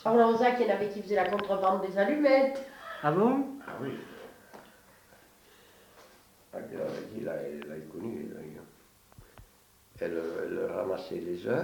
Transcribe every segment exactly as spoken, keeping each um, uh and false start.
À Lanzac, il y en avait qui faisaient la contrebande des allumettes. Ah bon? Ah oui. Ah, il a, il a connu. Elle, elle ramassait les œufs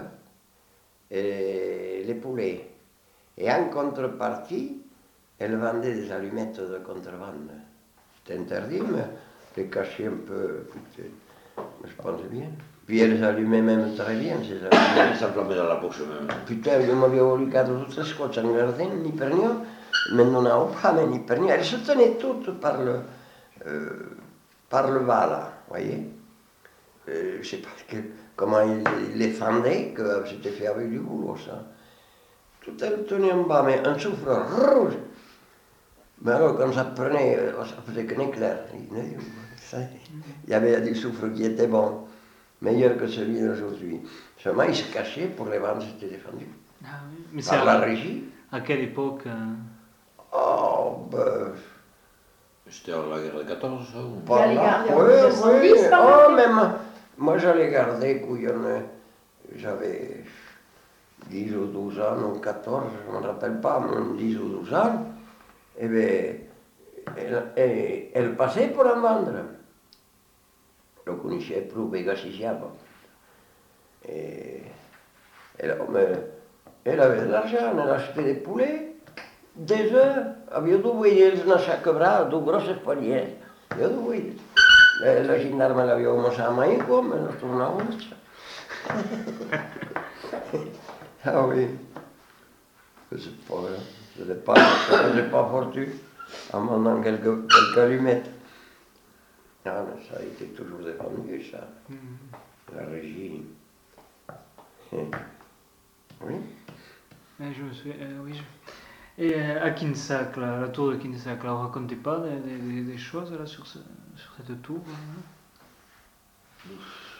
et les poulets. Et en contrepartie, elle vendait des allumettes de contrebande. C'était interdit, mais les cachait un peu, je pense bien. Puis elle les allumait même très bien, ces allumettes. Ça s'enflammait dans la poche même. Putain, io mi avevo voluto tutte le scotch en giardino, ni per niente, mais non avevo fame ni per niente. Elle se tenait toute par le, euh, par le bas, là, vous voyez. Euh, je sais pas que, comment il, il les fendait, que c'était fait avec du boulot, ça. Tout elle tenait en bas, mais un souffle rouge. Mais alors, quand ça prenait, ça faisait qu'un éclair. Il y avait des soufres qui étaient bons, meilleurs que celui d'aujourd'hui. Seulement, ils se cachaient pour les vendre, c'était défendu. Ah oui. Mais Par c'est la à, régie. à quelle époque euh... Oh, ben... C'était à la guerre de quatorze, ça ou... Par les là, garder en oui, mille neuf cent dix, oui. par Oh, exemple. même, moi, je les gardais, couillonne. J'avais dix ou douze ans, ou quatorze, je ne me rappelle pas, mais dix ou douze ans. Eh bien, elle, elle, elle passait pour en vendre. Lo connaissais plus bé que si siamo. Et elle, mais, elle avait de l'argent, elle achetait des poulets, des œufs, havia deux buides a chaque bras, deux grosses poignées. Il y a deux buides. La gendarme l'avia mos a mai com, nos tornàvem. Ah oui. C'est pas, c'est pas, c'est pas fortuit en vendant quelques, quelques allumettes. Ah, mais ça a été toujours défendu, ça. Mm-hmm. La régie. Oui. Ouais, je me souviens, euh, oui. Je... Et euh, à Quinsac, là, la tour de Quinsac, là, on racontait pas des, des, des choses là, sur, ce, sur cette tour là?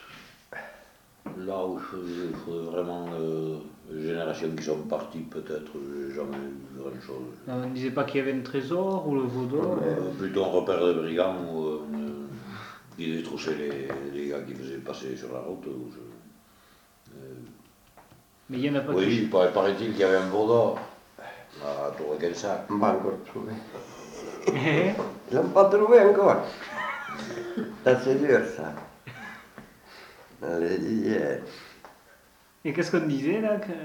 Là où il faudrait vraiment euh, les générations qui sont parties, peut-être, j'ai jamais vu grand chose. On ne disait pas qu'il y avait un trésor ou le veau d'or? Euh, plutôt un repère de brigands où euh, qui détroussait les, les gars qui faisaient passer sur la route. Où je, euh, Mais il n'y en a pas oui, qui... il paraît, paraît-il qu'il y avait un veau d'or à la tour de Quinsac. On va encore trouver. Ils l'ont pas trouvé encore. Ça c'est dur, ça. Allez, yeah. Et qu'est-ce qu'on disait là que...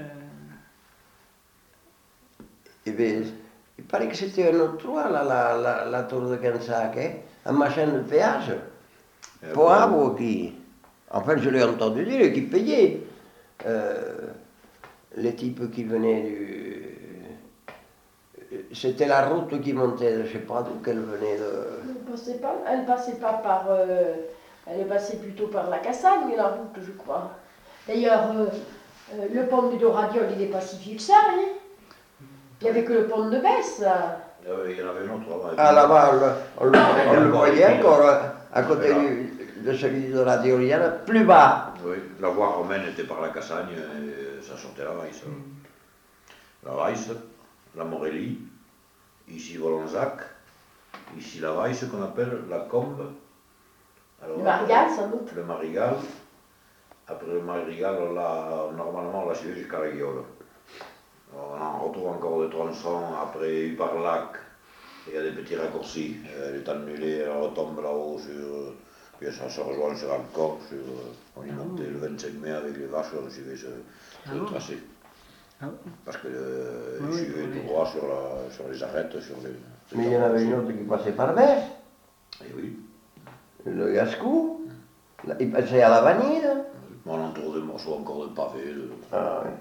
Eh bien, il paraît que c'était un octroi, là, la, la, la tour de Quinsac, hein, un machin de péage. Pour avoir qui. Enfin, je l'ai entendu dire, qui payait. Euh, les types qui venaient du. C'était la route qui montait, je ne sais pas d'où qu'elle venait. De... Elle passait pas, elle passait pas par. Euh, elle est passée plutôt par la Cassagne, la route, je crois. D'ailleurs, euh, euh, le pont du Doradiol, il n'est pas si vieux que ça, hein. Il n'y avait que le pont de Besse, là. Euh, il y en avait un autre là-bas. Ah, là-bas, on, on, on, on le voyait encore à côté du, de celui de la Diolienne, plus bas. Oui, la voie romaine était par la Cassagne et ça sortait la Vaisse. La Vaisse, la Morélie, ici Volenzac, ici la Vaisse qu'on appelle la Combe. Alors, Le Marigal, sans doute. Le Marigal. Après le Marigal, on l'a, normalement, on l'a suivi jusqu'à la Guiole. On en retrouve encore des tronçons après Uparlac. Il y a des petits raccourcis. Elle est annulée, elle retombe là-haut sur. Puis ça se rejoint sur Alcor. Sur, on y montait le vingt-cinq mai avec les vaches, on suivait ce, ce Ah bon? tracé. Ah bon? Parce que euh, Oui, ils suivaient oui. tout droit sur, la, sur les arêtes, sur les. Mais il y en avait une autre qui passait par Besse, Et oui. le Gascou, il passait à la Vanille. On entoure des morceaux encore de pavés. De... Ah, oui.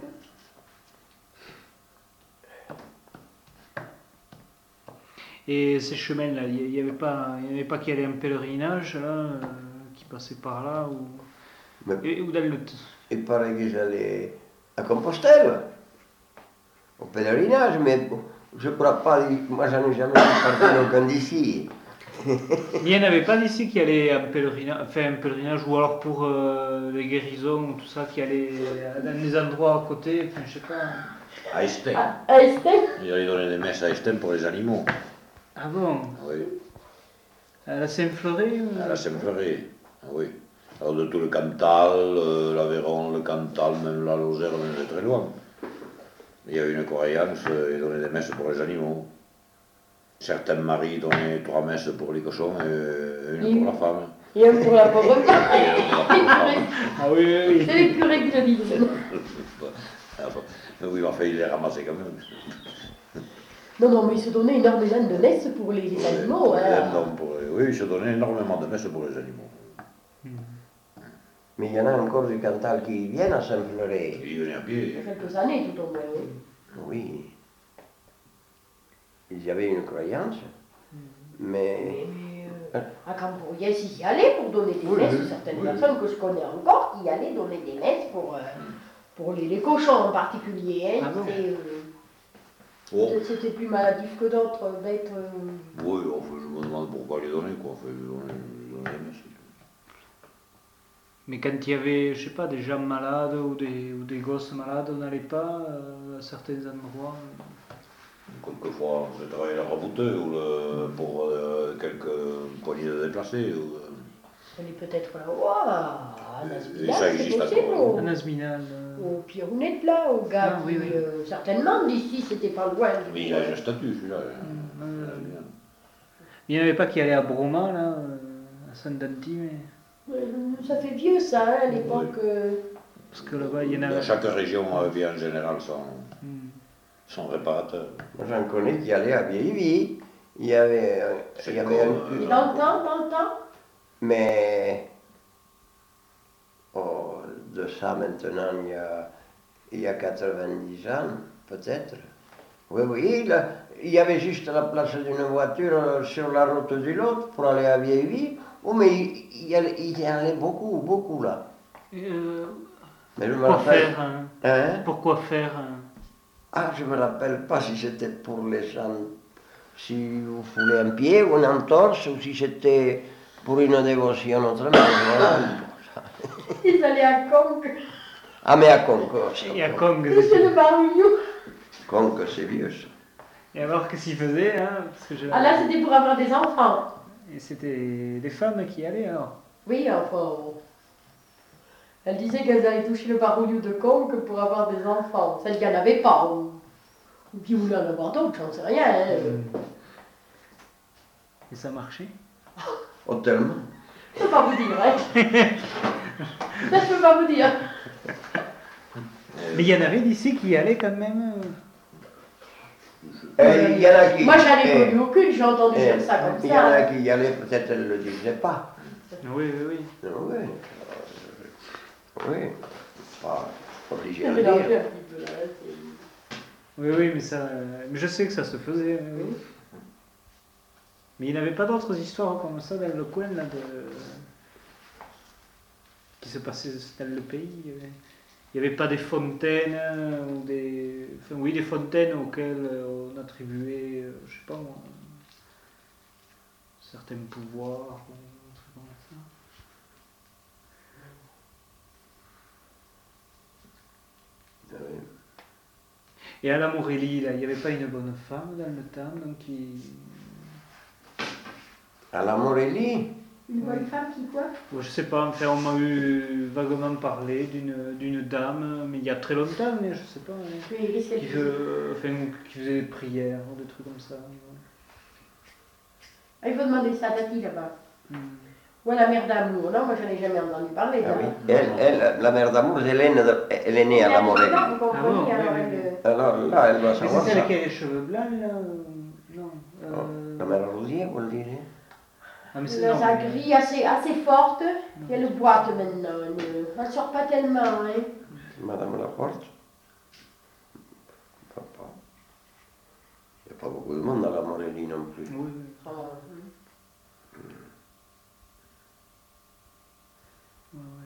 Et ces chemins-là, il n'y avait pas, il y avait pas qu'il y avait un pèlerinage là, euh, qui passait par là ou, Mais et, ou dans le... il paraît que j'allais à Compostelle, au pèlerinage, mais je ne crois pas, moi j'en ai jamais vu partir aucun d'ici. Il n'y en avait pas d'ici qui allait un pèlerinage, faire un pèlerinage ou alors pour euh, les guérisons ou tout ça, qui allait dans des endroits à côté, enfin, je sais pas. À Estaing. Ah, à Estelle. Il allait donner des messes à Estaing pour les animaux. Ah bon? Oui. À la Saint-Fleury ou... À la Saint-Fleury, oui. Alors de tout le Cantal, euh, l'Aveyron, le Cantal, même la Lozère, même de très loin. Il y avait une croyance, ils donnaient des messes pour les animaux. Certains maris donnaient trois messes pour les cochons et une Et pour oui. la femme. Et un pour la pauvre femme. Et une pour la femme. Ah oui, oui, C'est oui. les curés qui le disent. Enfin, oui, enfin, il les ramassait quand même. Non, non, mais ils se donnaient énormément de messes pour les, les animaux. Oui, Hein. non, pour- oui, ils se donnaient énormément de messes pour les animaux. Mais il y en a encore du Cantal qui viennent à Saint-Fleuret. Ils venaient à Il y pied. a quelques années tout au moins. Oui. Oui. Ils avaient une croyance. Mais. Mais, mais, euh, à Cambriès, ils y allaient pour donner des Oui, messes. oui, Certaines oui. personnes que je connais encore qui y allaient donner des messes pour, euh, pour les, les cochons en particulier. Hein. Ah bon. C'était, euh, Oh, c'était- c'était plus maladif que d'autres bêtes. euh. oui, enfin, je me demande pourquoi les donner, quoi. Enfin, ils donnaient, ils donnaient des messes. Mais quand il y avait, je sais pas, des gens malades ou des, ou des gosses malades, on n'allait pas euh, à certains endroits. Quelquefois, on faisait travailler la rabouteuse ou le, pour euh, quelques poignées de déplacés. Ou, euh, Elle est peut-être là. Waouh, Et- et Nasbila, ça c'est existe possible. encore, Au, Un Asminal. euh, au Pirounet, là, au gars Ah, oui, qui, oui. euh, certainement, d'ici, c'était pas loin. mais il a un statut, celui-là. Mm, Il euh, a bien. Il n'y en avait pas qui allaient à Broma, là, euh, à Saint-Danty, mais... Euh, Ça fait vieux, ça, hein, à l'époque. euh. Parce que là-bas, il y en avait... Chaque région avait en général son, Mm. son réparateur. Moi, j'en connais qui allaient à Vieille-Vie. Il y avait, un- il y avait C'est un quoi, Et cul. dans le temps, dans le temps, Mais. Oh, de ça maintenant, il y a, il y a quatre-vingt-dix ans, peut-être. Oui, oui, là, il y avait juste la place d'une voiture euh, sur la route du Lot pour aller à Vieille-Vie. Oh, mais il, il y allait, il y allait beaucoup, beaucoup là. Et, euh, Mais je me Pourquoi rappelle. faire hein Hein? Pourquoi faire hein Ah, je me rappelle pas si c'était pour les gens, si vous foulez un pied ou une entorse, ou si c'était pour une dévotion autrement. Voilà. ils allaient à Conques. Ah, mais à Conques, Il y a Kong. C'est le barouillou. Conques, c'est vieux ça. Et alors, qu'est-ce qu'il faisait hein Parce que je... Ah là, c'était pour avoir des enfants. Et c'était des femmes qui y allaient, alors. Oui, enfin. Elle disait qu'elles allaient toucher le barouillou de Conques pour avoir des enfants. Celle qui n'en avait pas. Ou, ou qui voulait en avoir d'autres, j'en sais rien. Hein. Et ça marchait. Oh, tellement. Je peux pas vous dire, hein. Ça, je peux pas vous dire. Mais il y en avait d'ici qui y allaient quand même. euh. Eh, il y en a qui. Moi, j'en ai eh, connu aucune, j'ai entendu eh, dire ça comme il y en a ça. qui y allaient, peut-être elle ne le disait pas. Oui, oui, oui. Oui. Oui. Pas obligé J'ai de le mélangé dire. un petit peu, là, c'est- Oui, oui, mais ça. Mais je sais que ça se faisait. oui, oui. Mais il n'y avait pas d'autres histoires comme ça dans le coin là de. Qui se passaient dans le pays. Il y avait- Il n'y avait pas des fontaines euh, ou des. Enfin, oui, des fontaines auxquelles euh, on attribuait, euh, je sais pas moi, certains pouvoirs ou un truc comme ça. Ah oui. Et à la Morélie, là, il n'y avait pas une bonne femme dans le temps donc qui. À la Morélie, Une bonne femme qui quoi? Bon, je sais pas, enfin, on m'a eu vaguement parlé d'une d'une dame, mais il y a très longtemps, mais je sais pas, hein, Oui, qu'est-ce qu'elle qui, fait? fe- enfin, qui faisait des prières, des trucs comme ça. Ah, il faut demander ça à Tati là-bas. Hmm. Ou à la mère d'amour, non? Moi, j'en ai jamais entendu parler. ah là. oui. Elle, elle, la mère d'amour, elle est née, de- elle est née à la Morélie. Vous comprenez, Ah bon, oui, alors, oui, elle, oui. euh, Alors là, elle doit Mais savoir c'est ça. celle qui a les cheveux blancs, là ou- Non. Oh, euh, la mère Rosier, vous le direz. Ah, mais c'est Elle a non. sa grille assez, assez forte, et elle boite maintenant. Elle ne sort pas tellement. Hein. Madame Laporte. Papa. Il n'y a pas beaucoup de monde à la Morélie non plus. Oui, oui. Ah, Ouais, ouais.